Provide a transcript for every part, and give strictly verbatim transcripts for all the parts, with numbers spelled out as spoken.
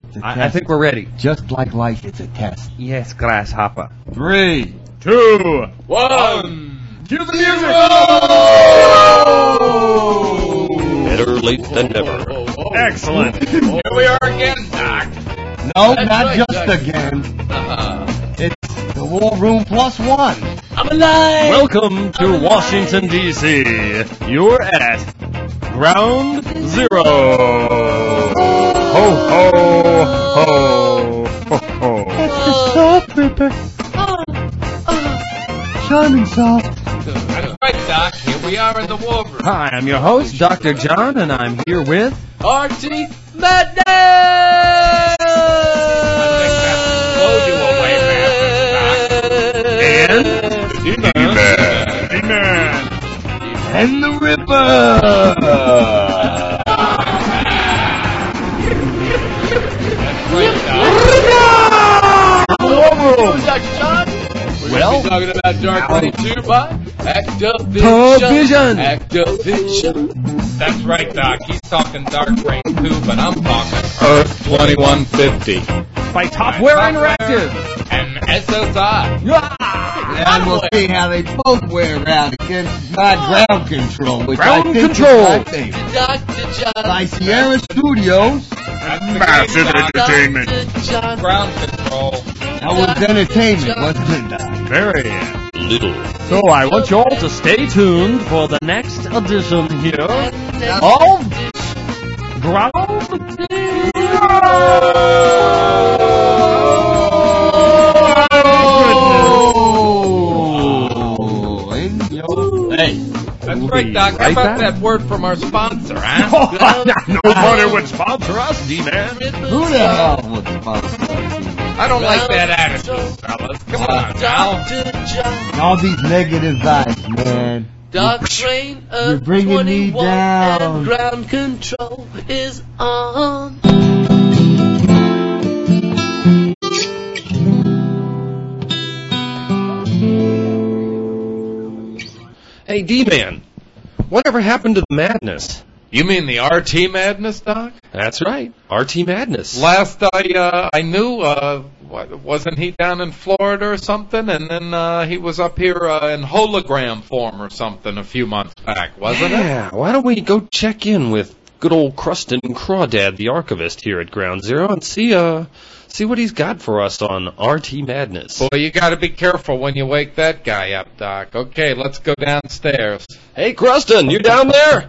I, I think we're ready. Just like life, it's a test. Yes, Grasshopper. Three, two, one. Cue the music! Better late than never. Excellent. Here we are again, Doc. No, That's not right, just Doc. again. Uh-huh. It's the War Room Plus One. I'm alive! Welcome to Washington, D C You're at Ground Zero. Ho, ho, ho, ho, ho. It's the Soft Ripper. Charming Soft. That's right, Doc. Here we are in the war room. Hi, I'm your host, Doctor John, and I'm here with... R T Madness! Blow you away, And man. D-Man. And the Ripper. Doctor John? We're Well, gonna be talking about Dark twenty-two by Activision. Activision. Activision. That's right, Doc. He's talking Dark Reign two, but I'm talking Earth twenty-one fifty. by Topware Interactive. And S S I. And we'll see how they both wear out against my ground control, which Ground I think control. is my favorite. Doctor John. By Sierra Studios. Massive entertainment. Ground control. That was entertainment, wasn't it, Doc? Very Little. So I want you all to stay tuned for the next edition here of Ground Oh, in your face. That's right, Doc. How right about back. that word from our sponsor, huh? Nobody would sponsor us, D-Man. Who the hell would sponsor us? I don't like that attitude, fellas. Come on, now. All these negative vibes, man. Dark Reign You're of bringing me twenty-one down. and ground control is on. Hey, D-Man. Whatever happened to the madness? You mean the R T Madness, Doc? That's right. R T Madness. Last I uh, I knew, uh, what, wasn't he down in Florida or something? And then uh, he was up here uh, in hologram form or something a few months back, wasn't it? Yeah, why don't we go check in with good old Crustin Crawdad, the archivist here at Ground Zero, and see uh see what he's got for us on R T Madness. Boy, you got to be careful when you wake that guy up, Doc. Okay, let's go downstairs. Hey, Crustin, you down there?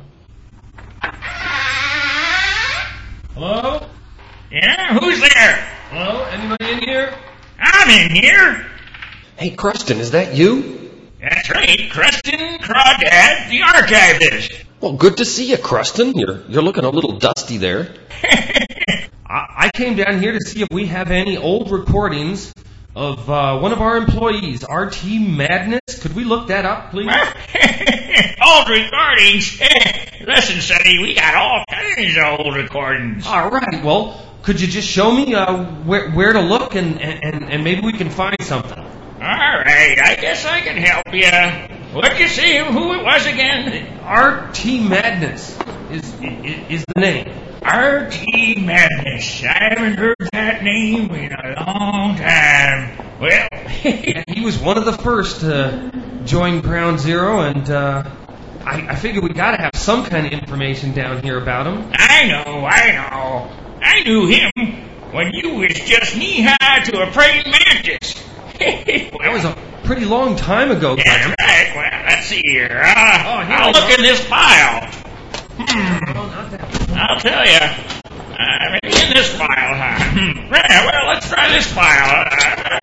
Hello? Yeah, who's there? Hello, anybody in here? I'm in here. Hey, Crustin, is that you? That's right, Crustin Crawdad, the archivist. Well, good to see you, Crustin. You're you're looking a little dusty there. I came down here to see if we have any old recordings of uh, one of our employees, R T Madness. Could we look that up, please? Old recordings? Listen, Sonny, we got all kinds of old recordings. All right. Well, could you just show me uh, where where to look, and, and, and maybe we can find something? All right, I guess I can help you. What'd you say who it was again? R T Madness is, is is the name. R T Madness. I haven't heard that name in a long time. Well, Yeah, he was one of the first to join Ground Zero, and uh, I, I figured we got to have some kind of information down here about him. I know, I know. I knew him when you was just knee-high to a praying mantis. That was a pretty long time ago, That's Graham. right. Well, let's see here. Uh, Oh, here I'll we look go. in this file. Hmm. Oh, not that. I'll tell you. Uh, maybe in this file, huh? Hmm. Yeah, well, let's try this file. Uh,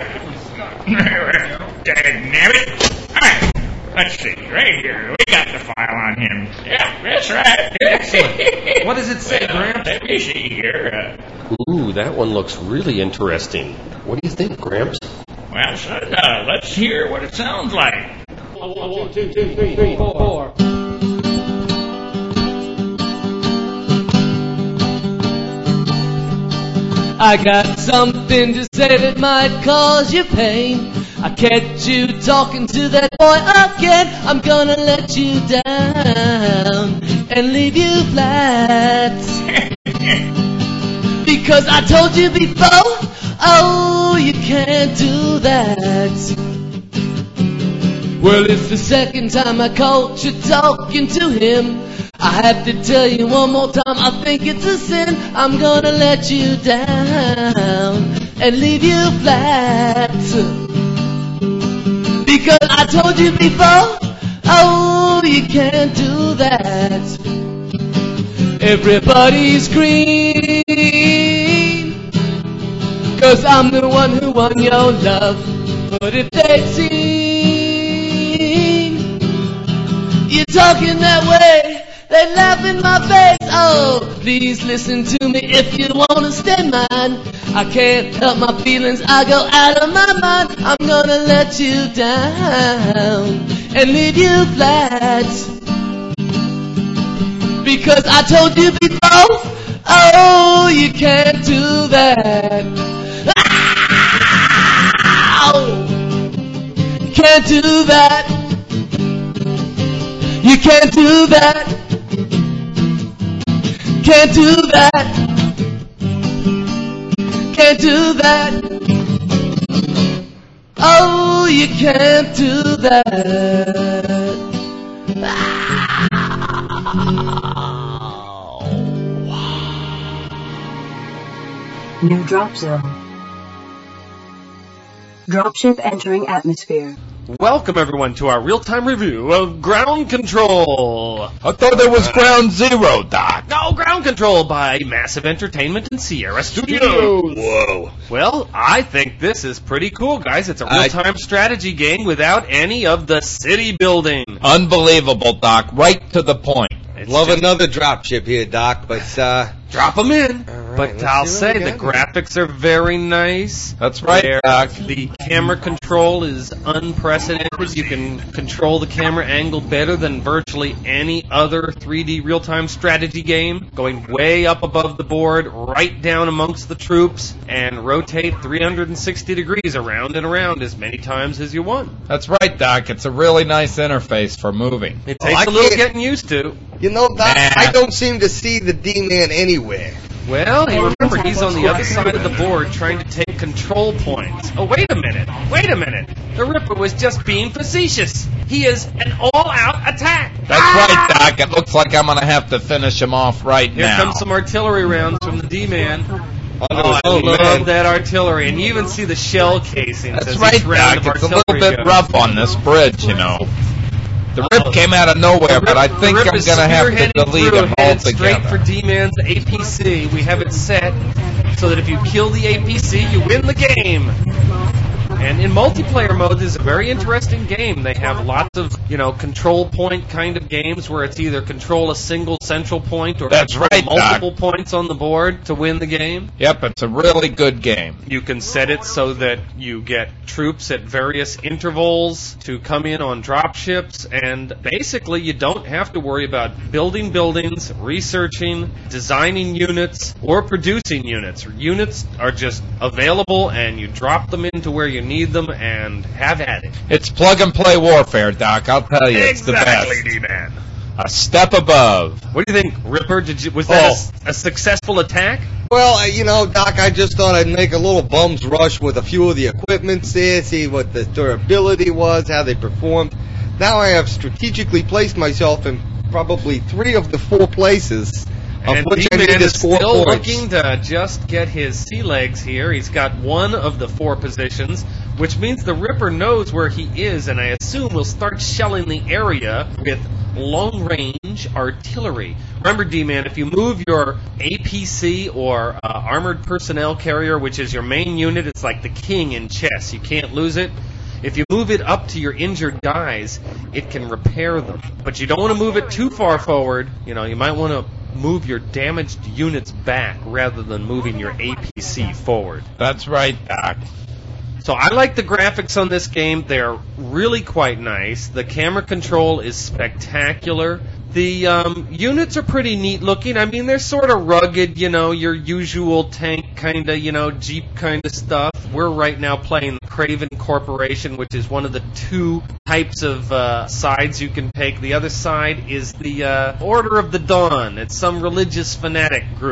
Dagnabbit. All right. Let's see. Right here. We got the file on him. Yeah, that's right. Excellent. What does it say, Well, Gramps? let me see here. Uh, Ooh, that one looks really interesting. What do you think, Gramps? well, son, uh, let's hear what it sounds like. One, two, two, three, three, four, four. I got something to say that might cause you pain. I catch you talking to that boy again. I'm gonna let you down and leave you flat. Because I told you before, oh, you can't do that. Well, it's the second time I caught you talking to him. I have to tell you one more time, I think it's a sin. I'm gonna let you down and leave you flat. Because I told you before, oh, you can't do that. Everybody's green, 'cause I'm the one who won your love. But if they'd seen you talking that way, they laugh in my face. Oh, please listen to me if you wanna stay mine. I can't help my feelings, I go out of my mind. I'm gonna let you down and leave you flat. Because I told you before, oh, you can't do that. Ow! Can't do that. You can't do that. Can't do that. Can't do that. Oh, you can't do that. New drop zone. Dropship entering atmosphere. Welcome, everyone, to our real-time review of Ground Control. I thought there was Ground Zero, Doc. No, Ground Control by Massive Entertainment and Sierra Studios. Whoa. Well, I think this is pretty cool, guys. It's a real-time strategy game without any of the city building. Unbelievable, Doc. Right to the point. It's Love just- another dropship here, Doc, but, uh... Drop them in. right, but let's I'll see what say we the got. graphics are very nice. That's right, They're- Doc. The camera control is unprecedented. You can control the camera angle better than virtually any other three D real-time strategy game. Going way up above the board, right down amongst the troops, and rotate three hundred sixty degrees around and around as many times as you want. That's right, Doc. It's a really nice interface for moving. It Oh, takes I a little can't- getting used to. You know, Doc, Nah. I don't seem to see the D-Man anywhere. Well, you remember, he's on the other side of the board trying to take control points. Oh, wait a minute. Wait a minute. The Ripper was just being facetious. He is an all-out attack. That's right, Doc. It looks like I'm going to have to finish him off right Here now. comes some artillery rounds from the D-Man. Oh, Oh, I oh, love man. that artillery. And you even see the shell casings That's as right, each round Doc. of It's a artillery little bit goes. rough on this bridge, you know. The Rip came out of nowhere, but I The think Rip I'm is going to have to spearheading delete through, him headed straight for altogether. D-Man's A P C. We have it set so that if you kill the A P C, you win the game. And in multiplayer mode, this is a very interesting game. They have lots of, you know, control point kind of games where it's either control a single central point or That's control right, multiple points on the board to win the game. Yep, it's a really good game. You can set it so that you get troops at various intervals to come in on dropships, and basically you don't have to worry about building buildings, researching, designing units, or producing units. Units are just available, and you drop them into where you need them and have at it. It's plug-and-play warfare, Doc. I'll tell you, it's the Exactly, best. D-Man. A step above. What do you think, Ripper? Did you, was that a Oh. s- a, successful attack? Well, uh, you know, Doc, I just thought I'd make a little bum's rush with a few of the equipments there, see what the durability was, how they performed. Now I have strategically placed myself in probably three of the four places of And which I D-Man need is this four still points. looking to just get his sea legs here. He's got one of the four positions, which means the Ripper knows where he is, and I assume will start shelling the area with long-range artillery. Remember, D-Man, if you move your A P C or uh, armored personnel carrier, which is your main unit, it's like the king in chess. You can't lose it. If you move it up to your injured guys, it can repair them. But you don't want to move it too far forward. You know, you might want to move your damaged units back rather than moving your A P C forward. That's right, Doc. So I like the graphics on this game. They're really quite nice. The camera control is spectacular. The um, units are pretty neat looking. I mean, they're sort of rugged, you know, your usual tank kind of, you know, Jeep kind of stuff. We're right now playing the Craven Corporation, which is one of the two types of uh, sides you can take. The other side is the uh, Order of the Dawn. It's some religious fanatic group.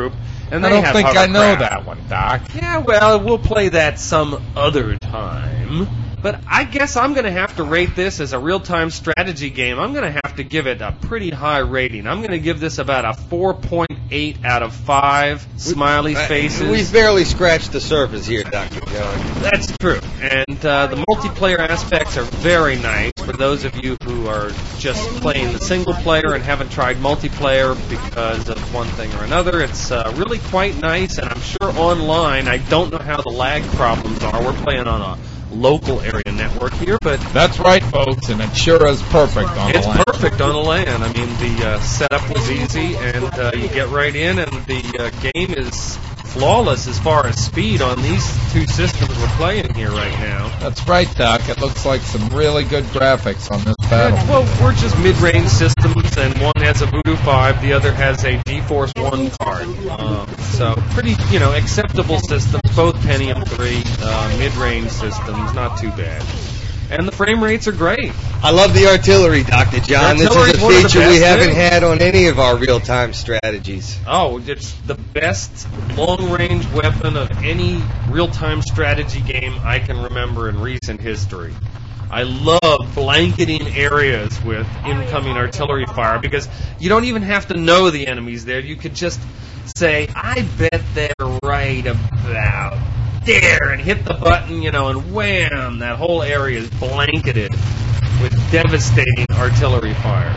And I they don't have think I know hovercraft. that one, Doc. Yeah, well, we'll play that some other time. But I guess I'm going to have to rate this as a real-time strategy game. I'm going to have to give it a pretty high rating. I'm going to give this about a four point eight out of five smiley Uh, faces. We've barely scratched the surface here, Doctor John. That's true. And uh, the multiplayer aspects are very nice for those of you who are just playing the single player and haven't tried multiplayer because of one thing or another. It's uh, really quite nice, and I'm sure online, I don't know how the lag problems are. We're playing on a local area network here, but That's right, folks, and it sure is perfect on it's the land. perfect on the LAN. I mean, the uh, setup was easy, and uh, you get right in, and the uh, game is flawless as far as speed on these two systems we're playing here right now. That's right, Doc. It looks like some really good graphics on this battle. Yeah, well, we're just mid-range systems, and one has a Voodoo five, the other has a GeForce one card. Um, so pretty, you know, acceptable systems, both Pentium three uh, mid-range systems, not too bad. And the frame rates are great. I love the artillery, Doctor John. This Artillery's is a one of the feature we best haven't things. had on any of our real-time strategies. Oh, it's the best long-range weapon of any real-time strategy game I can remember in recent history. I love blanketing areas with incoming artillery fire because you don't even have to know the enemies there. You could just say, I bet they're right about there, and hit the button, you know, and wham, that whole area is blanketed with devastating artillery fire.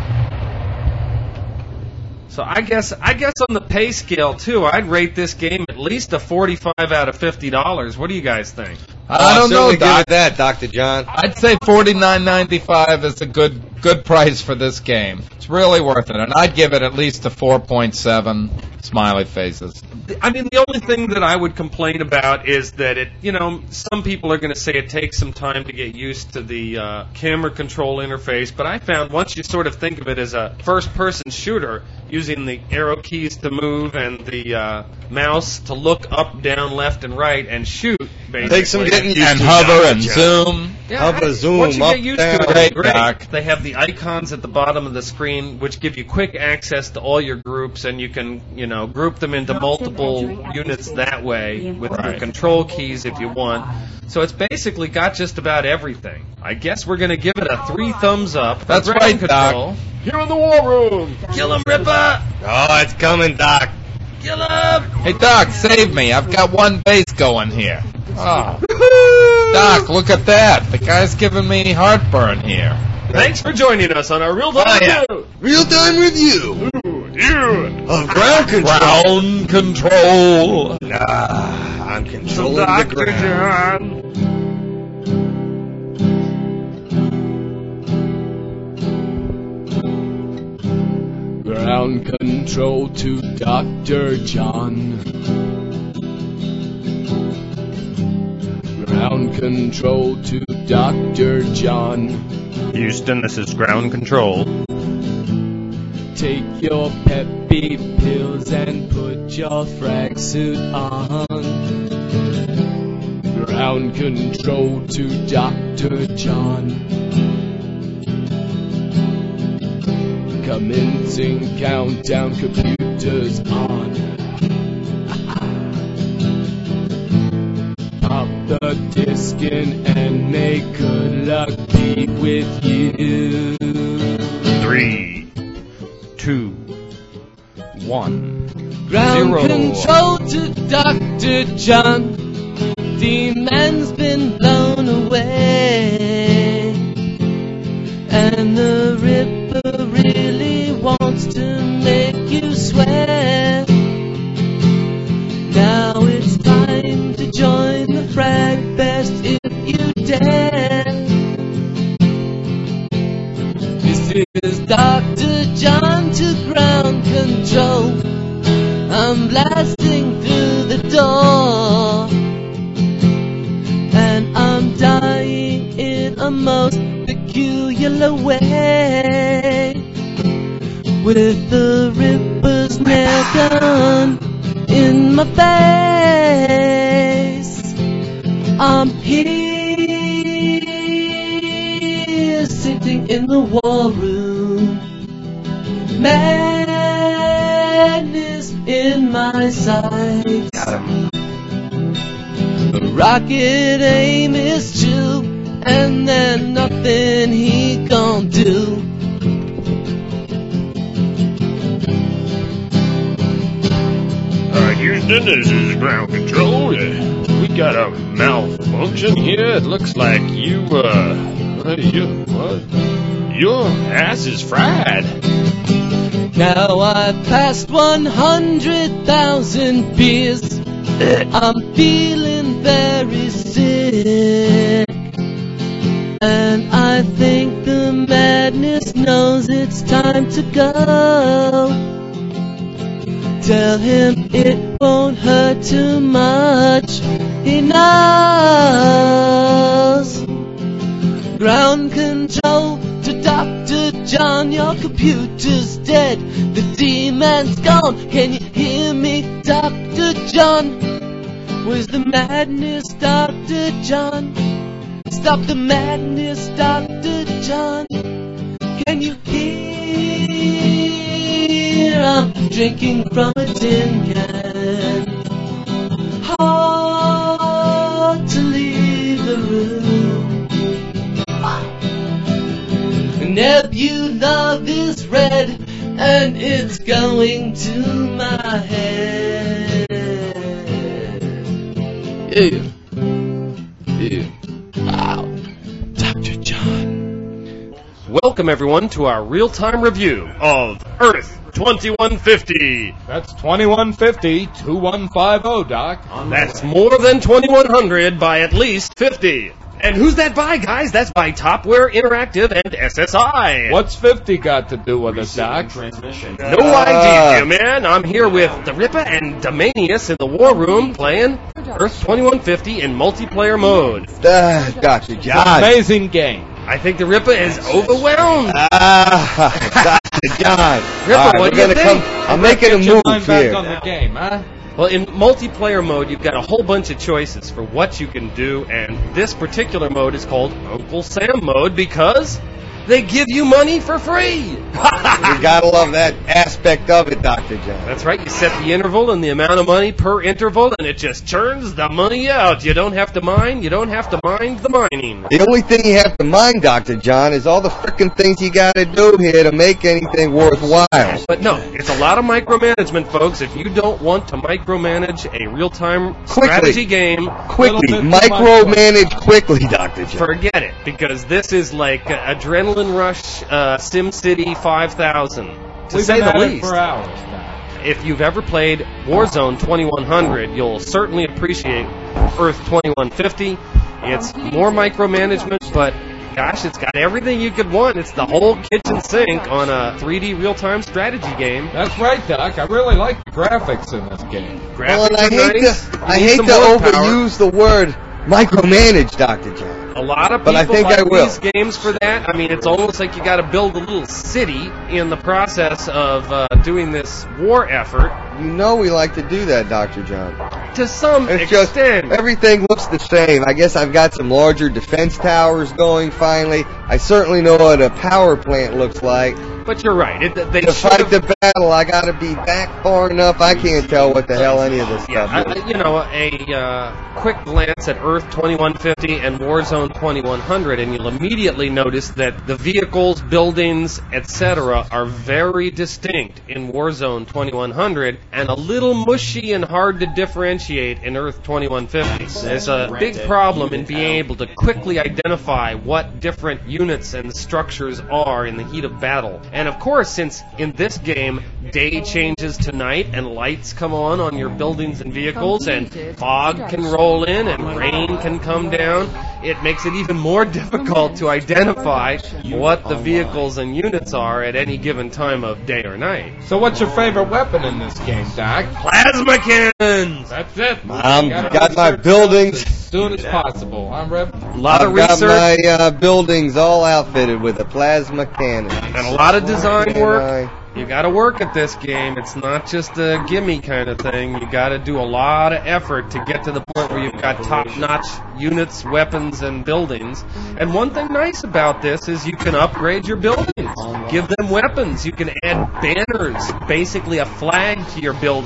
So I guess I guess on the pay scale too, I'd rate this game at least a forty-five out of fifty dollars. What do you guys think? I don't know, certainly give Doc. it that, Doctor John. I'd say forty-nine ninety-five is a good good price for this game. It's really worth it, and I'd give it at least a four point seven smiley faces. I mean, the only thing that I would complain about is that it, you know, some people are going to say it takes some time to get used to the uh, camera control interface, but I found once you sort of think of it as a first-person shooter, using the arrow keys to move and the uh, mouse to look up, down, left, and right and shoot, basically. Takes some getting used And to, hover Doctor and John. zoom. Yeah, Hover, I- zoom, once you up, get used down. to it, Great, it's great. Doc. They have the icons at the bottom of the screen, which give you quick access to all your groups, and you can, you know, group them into multiple units that way with your Right. control keys if you want. So it's basically got just about everything. I guess we're going to give it a three thumbs up. for That's ground right, Doc. control. Here in the war room. Kill him, Ripper! Oh, it's coming, Doc. Kill him! Hey, Doc, save me. I've got one base going here. Oh. Doc, look at that. The guy's giving me heartburn here. Thanks for joining us on our Real Time Oh, yeah. Review. Real-time review You. of ground control. Ground control. Ah, I'm controlling the Doctor ground. John. Ground control to Doctor John. Ground control to Doctor John. Houston, this is ground control. Take your peppy pills and put your frag suit on. Ground control to Doctor John. Commencing countdown, computers on. Pop the disc in and may good luck be with you. Three, two, one. Ground Zero. control to Doctor John. The man's been blown away. And the Ripper really wants to make you swear. Now it's time to join the frag best if you dare. This is Doctor John to ground control. I'm blasting through the door, and I'm dying in a most peculiar way, with the Ripper's nail gun in my face. I'm here sitting in the war room, madness in my my sights. Rocket aim is true, and there's nothing he gon' do. Uh, Houston, this is ground control. Uh, we got a malfunction here. It looks like you, uh, uh, you, what? Your ass is fried. Now I've passed one hundred thousand beers. I'm feeling very sick. And I think the madness knows it's time to go. Tell him it won't hurt too much. He knows. Ground control to Doctor John. Your computer's dead. The demon's gone. Can you hear me, Doctor John? Where's the madness, Doctor John? Stop the madness, Doctor John. Can you hear? I'm drinking from a tin can. Hard to leave the room. Nebula is red, and it's going to my head. Yeah. Yeah. Wow. Doctor John. Welcome, everyone, to our real-time review of Earth twenty-one fifty. That's twenty-one fifty, twenty-one fifty, Doc. That's more than twenty-one hundred by at least fifty. And who's that by, guys? That's by Topware Interactive and S S I. What's fifty got to do with it, Doc? Transmission. No idea, man. I'm here with the Ripper and Domanius in the war room playing Earth twenty-one fifty in multiplayer mode. Uh, Doctor John. Amazing game. I think the Ripper is overwhelmed. Ah, Doctor John. Ripper, All right, what we're do you gonna think? Come, I'm making a Get your move mind back here. on the game, huh? Well, in multiplayer mode, you've got a whole bunch of choices for what you can do, and this particular mode is called Uncle Sam mode because they give you money for free. You gotta love that aspect of it, Doctor John. That's right. You set the interval and the amount of money per interval, and it just churns the money out. You don't have to mine. You don't have to mind the mining. The only thing you have to mind, Doctor John, is all the frickin' things you gotta do here to make anything worthwhile. But no, it's a lot of micromanagement, folks. If you don't want to micromanage a real-time Quickly. strategy game, Quickly, Little bit too micromanage quickly, Doctor John. forget it, because this is like uh, Adrenaline Rush uh, SimCity five thousand, to We've say been the at it least. for hours, Doc. If you've ever played Warzone twenty-one hundred, you'll certainly appreciate Earth twenty-one fifty. It's more micromanagement, but gosh, it's got everything you could want. It's the whole kitchen sink on a three D real-time strategy game. That's right, Doc. I really like the graphics in this game. Well, and I Graphics are hate nice. to, You I need hate some to more power. overuse the word micromanage, Doctor John. A lot of But people I think like I will. these games for that. I mean, it's almost like you got to build a little city in the process of uh, doing this war effort. You know we like to do that, Doctor John. To some It's just extent. everything looks the same. I guess I've got some larger defense towers going finally. I certainly know what a power plant looks like. But you're right. It, they To should fight have, the battle, I got to be back far enough. I can't tell what the hell any of this yeah, stuff I, is. I- you know, a uh, quick glance at Earth twenty-one fifty and Warzone twenty-one hundred, and you'll immediately notice that the vehicles, buildings, et cetera are very distinct in Warzone twenty-one hundred and a little mushy and hard to differentiate in Earth twenty-one fifty. There's a big problem in being able to quickly identify what different units and structures are in the heat of battle. And of course, since in this game, day changes to night and lights come on on your buildings and vehicles, and fog can roll in and rain can come down, it makes it even more difficult to identify what the vehicles and units are at any given time of day or night. So what's your favorite weapon in this game, Doc? Plasma cannons! That's it. I'm Gotta got my research buildings. those as soon as possible. I'm Rip. A lot I've of got research my uh, buildings all outfitted with a plasma cannon. and a lot of design And work. I- You gotta work at this game. It's not just a gimme kind of thing. You gotta do a lot of effort to get to the point where you've got top-notch units, weapons, and buildings. And one thing nice about this is you can upgrade your buildings. Give them weapons. You can add banners, basically a flag to your building,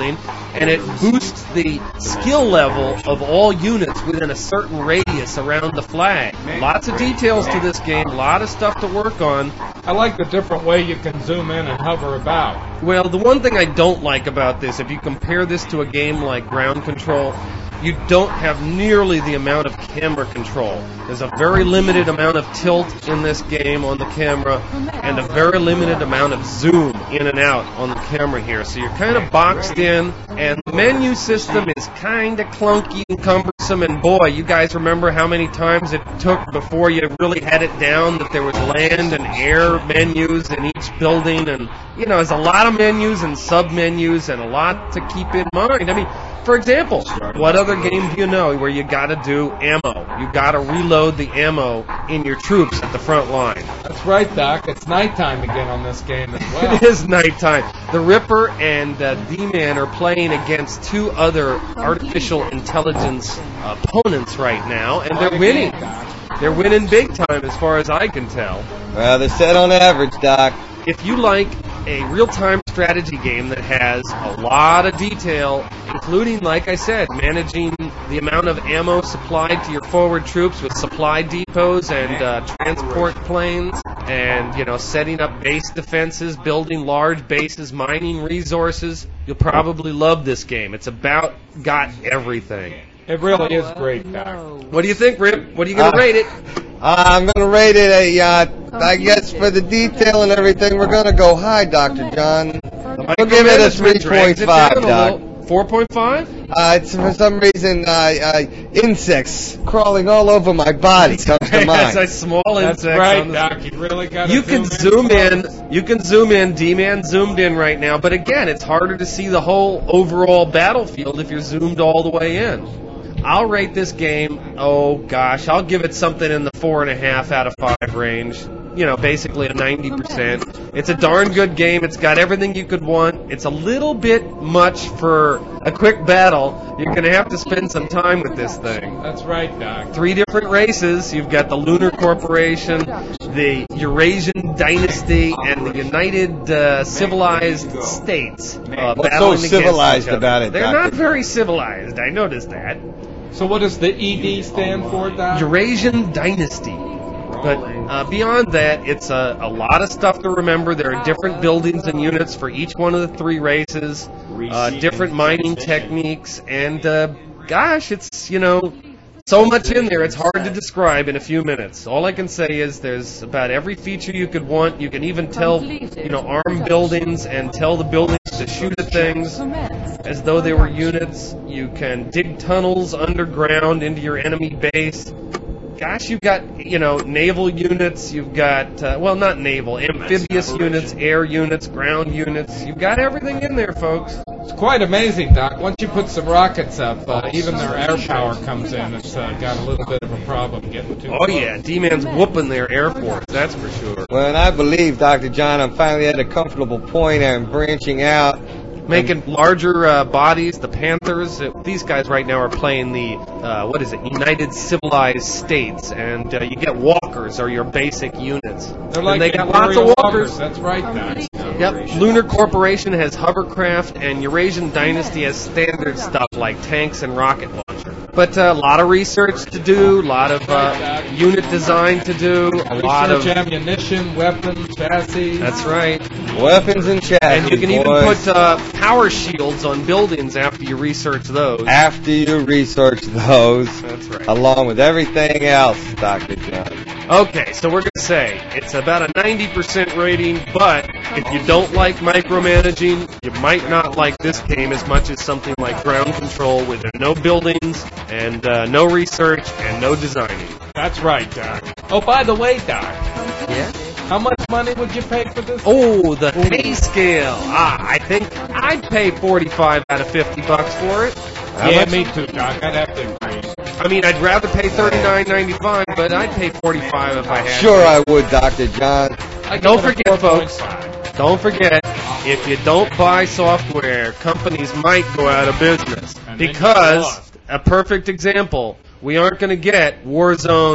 and it boosts the skill level of all units within a certain radius around the flag. Lots of details to this game, a lot of stuff to work on. I like the different way you can zoom in and hover about. Well, the one thing I don't like about this, if you compare this to a game like Ground Control, you don't have nearly the amount of camera control. There's a very limited amount of tilt in this game on the camera, and a very limited amount of zoom in and out on the camera here. So you're kind of boxed in, and the menu system is kind of clunky and cumbersome, and boy, you guys remember how many times it took before you really had it down that there was land and air menus in each building, and, you know, there's a lot of menus and sub-menus and a lot to keep in mind. I mean, for example, what other game do you know where you got to do ammo? You got to reload the ammo in your troops at the front line. That's right, Doc. It's nighttime again on this game as well. It is nighttime. The Ripper and uh, D-Man are playing against two other artificial intelligence opponents right now, and they're winning. They're winning big time as far as I can tell. Well, they're set on average, Doc. If you like a real-time strategy game that has a lot of detail, including, like I said, managing the amount of ammo supplied to your forward troops with supply depots and uh, transport planes, and, you know, setting up base defenses, building large bases, mining resources, you'll probably love this game. It's about got everything. It really is great, Doc. What do you think, Rip? What are you going to Uh, rate it? Uh, I'm going to rate it a, uh, I guess for the detail and everything, we're going to go high, Doctor John. We'll give it a three point five, Doc. four point five? Uh, it's for some reason, uh, uh, insects crawling all over my body comes to That's mind. a small That's insect. right, on the- Doc. You really got to You can zoom in. You can zoom in. D-Man zoomed in right now, but again, it's harder to see the whole overall battlefield if you're zoomed all the way in. I'll rate this game, oh gosh, I'll give it something in the four and a half out of five range. You know, basically a ninety percent. It's a darn good game. It's got everything you could want. It's a little bit much for a quick battle. You're going to have to spend some time with this thing. That's right, Doc. Three different races. You've got the Lunar Corporation, the Eurasian Dynasty, and the United uh, Civilized States. Uh, What's so battling against civilized each other. about it, They're Doctor? not very civilized. I noticed that. So what does the E D stand for, Doc? Eurasian Dynasty. But uh, beyond that, it's a, a lot of stuff to remember. There are different buildings and units for each one of the three races, uh, different mining techniques, and uh, gosh, it's, you know, so much in there, it's hard to describe in a few minutes. All I can say is there's about every feature you could want. You can even tell, you know, arm buildings and tell the buildings to shoot at things as though they were units. You can dig tunnels underground into your enemy base. Gosh, you've got, you know, naval units, you've got, uh, well, not naval, amphibious units, air units, ground units. You've got everything in there, folks. It's quite amazing, Doc. Once you put some rockets up, uh, even their air power comes in. It's uh, got a little bit of a problem getting to. Oh, yeah, D-Man's whooping their Air Force, that's for sure. Well, and I believe, Doctor John, I'm finally at a comfortable point. I'm branching out. Making larger uh, bodies, the Panthers. Uh, these guys right now are playing the, uh, what is it, United Civilized States, and uh, you get walkers, or your basic units. They're like and they got lots Imperial of walkers. walkers. That's right, Doc. Yep, Lunar Corporation has hovercraft, and Eurasian Dynasty has standard stuff like tanks and rocket launcher. But uh, a lot of research to do, a lot of uh, unit design to do, a lot of... Research, ammunition, weapons, chassis. That's right. Weapons and chassis, And you can even boys. put uh, power shields on buildings after you research those. After you research those, That's right. along with everything else, Doctor John. Okay, so we're going to say it's about a ninety percent rating, but if you don't like micromanaging, you might not like this game as much as something like Ground Control, where there are no buildings and uh, no research and no designing. That's right, Doc. Oh, by the way, Doc, Yeah? how much money would you pay for this? Oh, the pay scale. Ah, I think I'd pay forty-five out of fifty bucks for it. yeah, me too, Doc. I'd have to agree. I mean, I'd rather pay thirty-nine ninety-five, but I'd pay forty-five if I had Sure to. I would, Doctor John. I give Don't it a forget, four point folks. five. Don't forget, if you don't buy software, companies might go out of business. And then you're Because, lost. a perfect example, we aren't going to get Warzone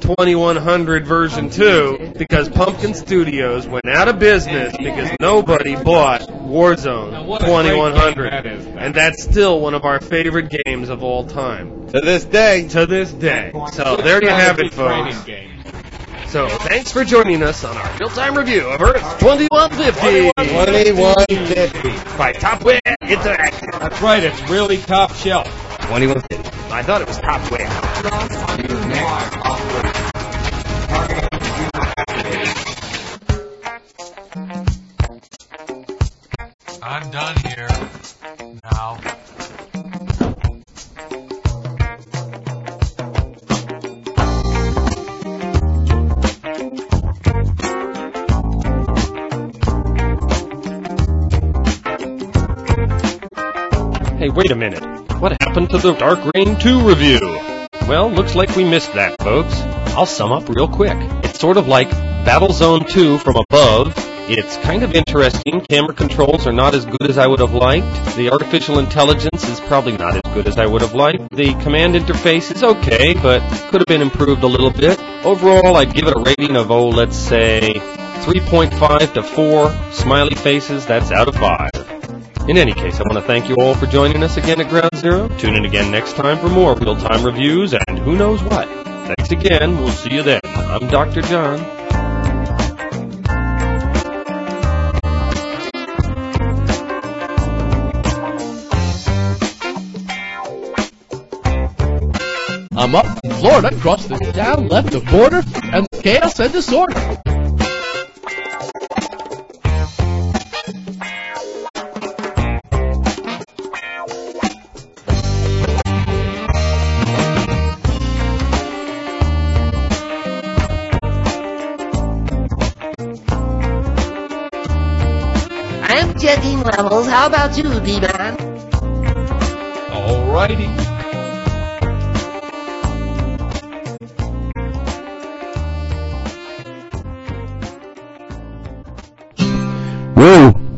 twenty-one hundred version two because Pumpkin Studios went out of business because nobody bought Warzone twenty-one hundred. That is, and that's still one of our favorite games of all time. To this day. To this day. So there you have it, folks. So thanks for joining us on our real-time review of Earth twenty-one fifty. twenty-one fifty. By Topware Interactive. That's right, it's really top shelf. twenty-one fifty. I thought it was Topware. I'm done here. Now. Hey, wait a minute. What happened to the Dark Reign two review? Well, looks like we missed that, folks. I'll sum up real quick. It's sort of like Battlezone two from above. It's kind of interesting. Camera controls are not as good as I would have liked. The artificial intelligence is probably not as good as I would have liked. The command interface is okay, but could have been improved a little bit. Overall, I'd give it a rating of, oh, let's say three point five to four smiley faces. That's out of five. In any case, I want to thank you all for joining us again at Ground Zero. Tune in again next time for more real-time reviews and who knows what. Thanks again. We'll see you then. I'm Doctor John. I'm up in Florida, crossed the down, left the border, and chaos and disorder. I'm checking levels. How about you, D-Man? Alrighty.